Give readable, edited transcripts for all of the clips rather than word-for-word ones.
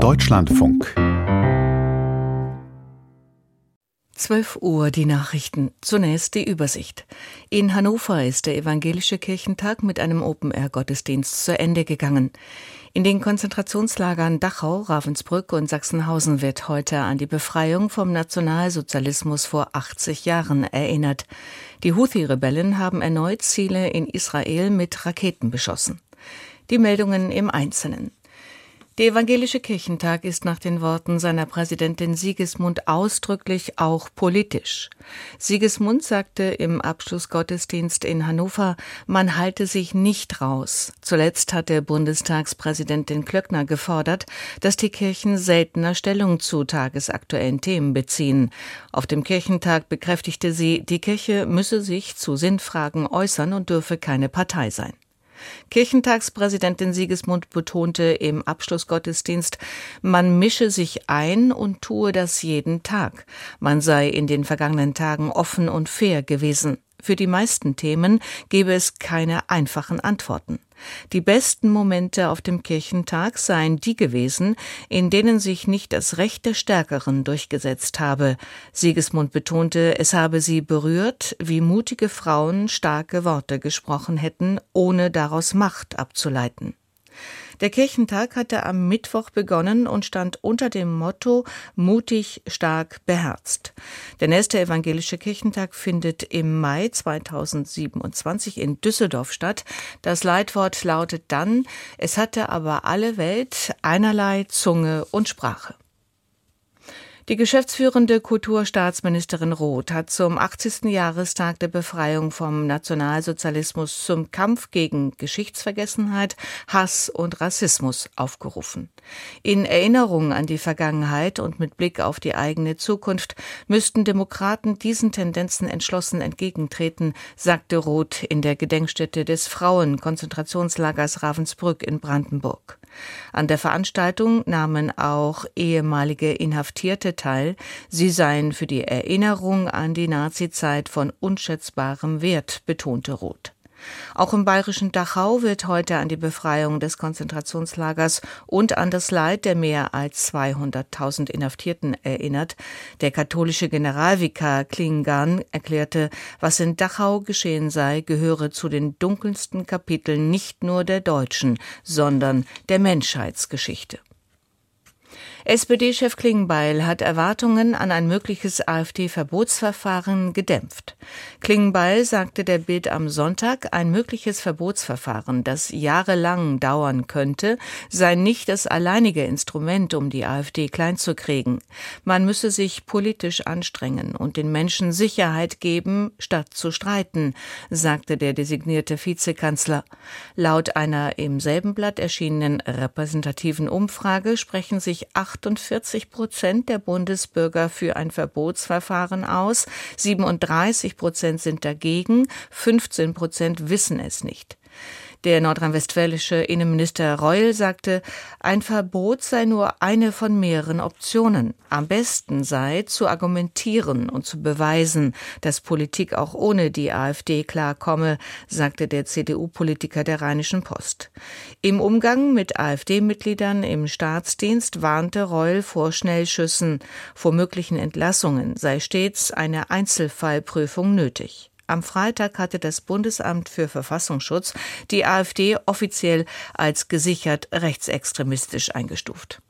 Deutschlandfunk. 12 Uhr die Nachrichten. Zunächst die Übersicht. In Hannover ist der Evangelische Kirchentag mit einem Open-Air-Gottesdienst zu Ende gegangen. In den Konzentrationslagern Dachau, Ravensbrück und Sachsenhausen wird heute an die Befreiung vom Nationalsozialismus vor 80 Jahren erinnert. Die Houthi-Rebellen haben erneut Ziele in Israel mit Raketen beschossen. Die Meldungen im Einzelnen. Der Evangelische Kirchentag ist nach den Worten seiner Präsidentin Sigismund ausdrücklich auch politisch. Sigismund sagte im Abschlussgottesdienst in Hannover, man halte sich nicht raus. Zuletzt hatte Bundestagspräsidentin Klöckner gefordert, dass die Kirchen seltener Stellung zu tagesaktuellen Themen beziehen. Auf dem Kirchentag bekräftigte sie, die Kirche müsse sich zu Sinnfragen äußern und dürfe keine Partei sein. Kirchentagspräsidentin Sigismund betonte im Abschlussgottesdienst, man mische sich ein und tue das jeden Tag. Man sei in den vergangenen Tagen offen und fair gewesen. Für die meisten Themen gebe es keine einfachen Antworten. Die besten Momente auf dem Kirchentag seien die gewesen, in denen sich nicht das Recht der Stärkeren durchgesetzt habe. Sigismund betonte, es habe sie berührt, wie mutige Frauen starke Worte gesprochen hätten, ohne daraus Macht abzuleiten. Der Kirchentag hatte am Mittwoch begonnen und stand unter dem Motto mutig, stark, beherzt. Der nächste Evangelische Kirchentag findet im Mai 2027 in Düsseldorf statt. Das Leitwort lautet dann, es hatte aber alle Welt einerlei Zunge und Sprache. Die geschäftsführende Kulturstaatsministerin Roth hat zum 80. Jahrestag der Befreiung vom Nationalsozialismus zum Kampf gegen Geschichtsvergessenheit, Hass und Rassismus aufgerufen. In Erinnerung an die Vergangenheit und mit Blick auf die eigene Zukunft müssten Demokraten diesen Tendenzen entschlossen entgegentreten, sagte Roth in der Gedenkstätte des Frauen-Konzentrationslagers Ravensbrück in Brandenburg. An der Veranstaltung nahmen auch ehemalige Inhaftierte teil. Sie seien für die Erinnerung an die Nazizeit von unschätzbarem Wert, betonte Roth. Auch im bayerischen Dachau wird heute an die Befreiung des Konzentrationslagers und an das Leid der mehr als 200.000 Inhaftierten erinnert. Der katholische Generalvikar Klingan erklärte, was in Dachau geschehen sei, gehöre zu den dunkelsten Kapiteln nicht nur der deutschen, sondern der Menschheitsgeschichte. SPD-Chef Klingbeil hat Erwartungen an ein mögliches AfD-Verbotsverfahren gedämpft. Klingbeil sagte der Bild am Sonntag, ein mögliches Verbotsverfahren, das jahrelang dauern könnte, sei nicht das alleinige Instrument, um die AfD kleinzukriegen. Man müsse sich politisch anstrengen und den Menschen Sicherheit geben, statt zu streiten, sagte der designierte Vizekanzler. Laut einer im selben Blatt erschienenen repräsentativen Umfrage sprechen sich 48% der Bundesbürger für ein Verbotsverfahren aus, 37% sind dagegen, 15% wissen es nicht. Der nordrhein-westfälische Innenminister Reul sagte, ein Verbot sei nur eine von mehreren Optionen. Am besten sei, zu argumentieren und zu beweisen, dass Politik auch ohne die AfD klarkomme, sagte der CDU-Politiker der Rheinischen Post. Im Umgang mit AfD-Mitgliedern im Staatsdienst warnte Reul vor Schnellschüssen. Vor möglichen Entlassungen sei stets eine Einzelfallprüfung nötig. Am Freitag hatte das Bundesamt für Verfassungsschutz die AfD offiziell als gesichert rechtsextremistisch eingestuft.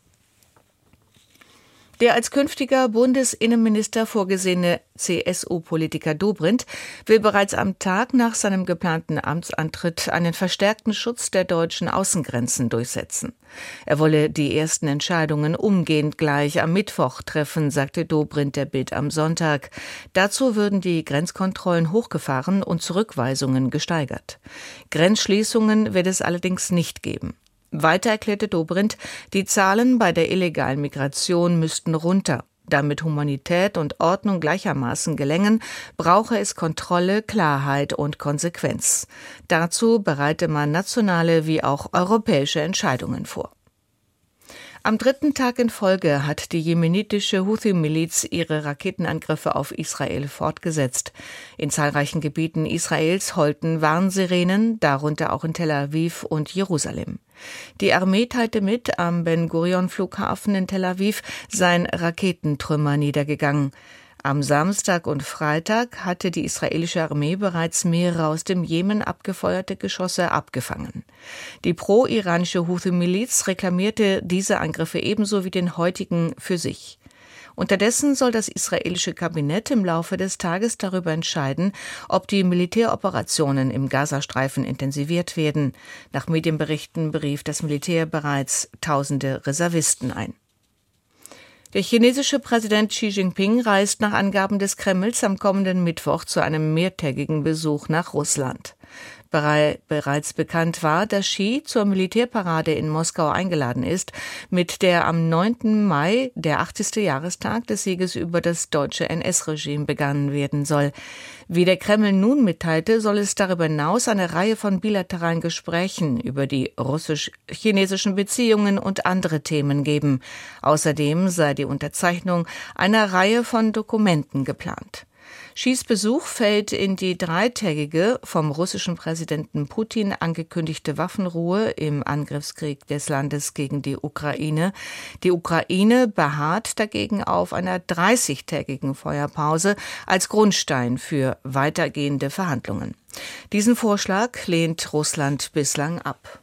Der als künftiger Bundesinnenminister vorgesehene CSU-Politiker Dobrindt will bereits am Tag nach seinem geplanten Amtsantritt einen verstärkten Schutz der deutschen Außengrenzen durchsetzen. Er wolle die ersten Entscheidungen umgehend gleich am Mittwoch treffen, sagte Dobrindt der Bild am Sonntag. Dazu würden die Grenzkontrollen hochgefahren und Zurückweisungen gesteigert. Grenzschließungen wird es allerdings nicht geben. Weiter erklärte Dobrindt, die Zahlen bei der illegalen Migration müssten runter. Damit Humanität und Ordnung gleichermaßen gelängen, brauche es Kontrolle, Klarheit und Konsequenz. Dazu bereite man nationale wie auch europäische Entscheidungen vor. Am dritten Tag in Folge hat die jemenitische Houthi-Miliz ihre Raketenangriffe auf Israel fortgesetzt. In zahlreichen Gebieten Israels heulten Warnsirenen, darunter auch in Tel Aviv und Jerusalem. Die Armee teilte mit, am Ben-Gurion-Flughafen in Tel Aviv seien Raketentrümmer niedergegangen. Am Samstag und Freitag hatte die israelische Armee bereits mehrere aus dem Jemen abgefeuerte Geschosse abgefangen. Die pro-iranische Houthi-Miliz reklamierte diese Angriffe ebenso wie den heutigen für sich. Unterdessen soll das israelische Kabinett im Laufe des Tages darüber entscheiden, ob die Militäroperationen im Gazastreifen intensiviert werden. Nach Medienberichten berief das Militär bereits Tausende Reservisten ein. Der chinesische Präsident Xi Jinping reist nach Angaben des Kremls am kommenden Mittwoch zu einem mehrtägigen Besuch nach Russland. Bereits bekannt war, dass Xi zur Militärparade in Moskau eingeladen ist, mit der am 9. Mai der 80. Jahrestag des Sieges über das deutsche NS-Regime begangen werden soll. Wie der Kreml nun mitteilte, soll es darüber hinaus eine Reihe von bilateralen Gesprächen über die russisch-chinesischen Beziehungen und andere Themen geben. Außerdem sei die Unterzeichnung einer Reihe von Dokumenten geplant. Xis Besuch fällt in die dreitägige, vom russischen Präsidenten Putin angekündigte Waffenruhe im Angriffskrieg des Landes gegen die Ukraine. Die Ukraine beharrt dagegen auf einer 30-tägigen Feuerpause als Grundstein für weitergehende Verhandlungen. Diesen Vorschlag lehnt Russland bislang ab.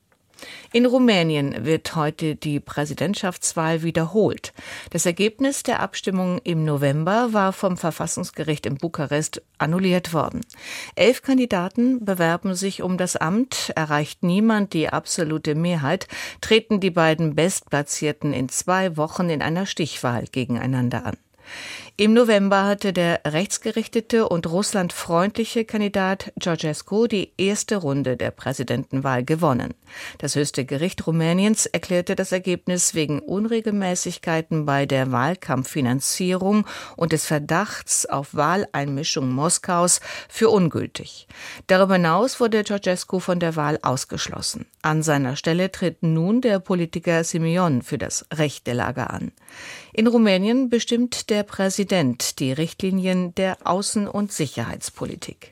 In Rumänien wird heute die Präsidentschaftswahl wiederholt. Das Ergebnis der Abstimmung im November war vom Verfassungsgericht in Bukarest annulliert worden. 11 Kandidaten bewerben sich um das Amt, erreicht niemand die absolute Mehrheit, treten die beiden Bestplatzierten in 2 Wochen in einer Stichwahl gegeneinander an. Im November hatte der rechtsgerichtete und russlandfreundliche Kandidat Ceausescu die erste Runde der Präsidentenwahl gewonnen. Das höchste Gericht Rumäniens erklärte das Ergebnis wegen Unregelmäßigkeiten bei der Wahlkampffinanzierung und des Verdachts auf Wahleinmischung Moskaus für ungültig. Darüber hinaus wurde Ceausescu von der Wahl ausgeschlossen. An seiner Stelle tritt nun der Politiker Simeon für das rechte Lager an. In Rumänien bestimmt der Präsident die Richtlinien der Außen- und Sicherheitspolitik.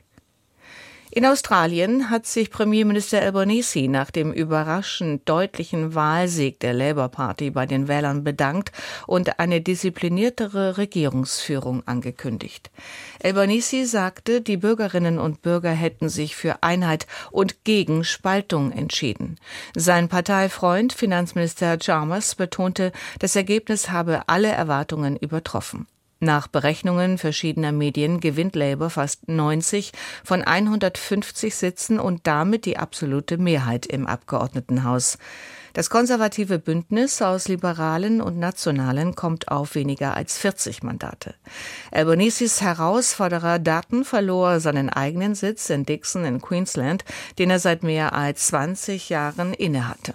In Australien hat sich Premierminister Albanese nach dem überraschend deutlichen Wahlsieg der Labour Party bei den Wählern bedankt und eine diszipliniertere Regierungsführung angekündigt. Albanese sagte, die Bürgerinnen und Bürger hätten sich für Einheit und gegen Spaltung entschieden. Sein Parteifreund, Finanzminister Chalmers, betonte, das Ergebnis habe alle Erwartungen übertroffen. Nach Berechnungen verschiedener Medien gewinnt Labour fast 90 von 150 Sitzen und damit die absolute Mehrheit im Abgeordnetenhaus. Das konservative Bündnis aus Liberalen und Nationalen kommt auf weniger als 40 Mandate. Albaneses Herausforderer Dutton verlor seinen eigenen Sitz in Dickson in Queensland, den er seit mehr als 20 Jahren innehatte.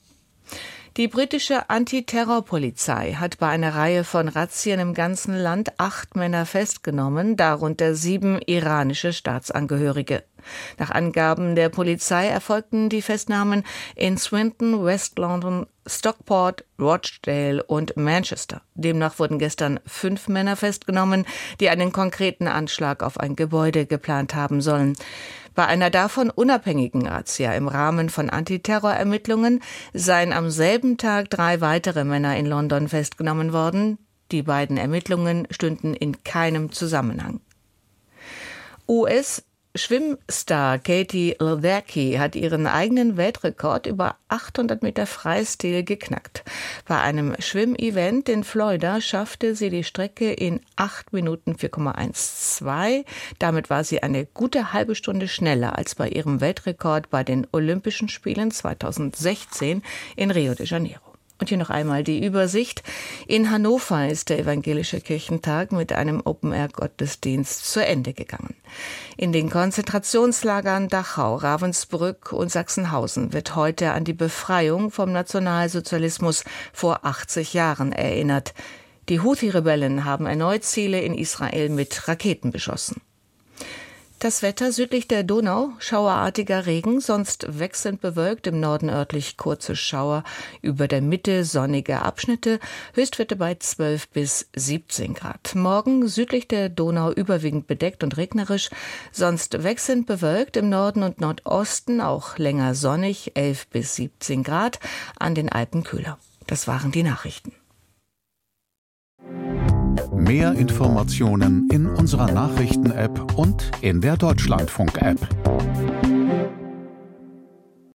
Die britische Antiterrorpolizei hat bei einer Reihe von Razzien im ganzen Land 8 Männer festgenommen, darunter 7 iranische Staatsangehörige. Nach Angaben der Polizei erfolgten die Festnahmen in Swinton, West London, Stockport, Rochdale und Manchester. Demnach wurden gestern 5 Männer festgenommen, die einen konkreten Anschlag auf ein Gebäude geplant haben sollen. Bei einer davon unabhängigen Razzia im Rahmen von Antiterrorermittlungen seien am selben Tag 3 weitere Männer in London festgenommen worden. Die beiden Ermittlungen stünden in keinem Zusammenhang. US-Schwimmstar Katie Ledecky hat ihren eigenen Weltrekord über 800 Meter Freistil geknackt. Bei einem Schwimmevent in Florida schaffte sie die Strecke in 8 Minuten 4,12. Damit war sie eine gute halbe Stunde schneller als bei ihrem Weltrekord bei den Olympischen Spielen 2016 in Rio de Janeiro. Und hier noch einmal die Übersicht. In Hannover ist der Evangelische Kirchentag mit einem Open-Air-Gottesdienst zu Ende gegangen. In den Konzentrationslagern Dachau, Ravensbrück und Sachsenhausen wird heute an die Befreiung vom Nationalsozialismus vor 80 Jahren erinnert. Die Houthi-Rebellen haben erneut Ziele in Israel mit Raketen beschossen. Das Wetter südlich der Donau, schauerartiger Regen, sonst wechselnd bewölkt, im Norden örtlich kurze Schauer, über der Mitte sonnige Abschnitte, Höchstwerte bei 12 bis 17 Grad. Morgen südlich der Donau überwiegend bedeckt und regnerisch, sonst wechselnd bewölkt, im Norden und Nordosten auch länger sonnig, 11 bis 17 Grad, an den Alpen kühler. Das waren die Nachrichten. Mehr Informationen in unserer Nachrichten-App und in der Deutschlandfunk-App.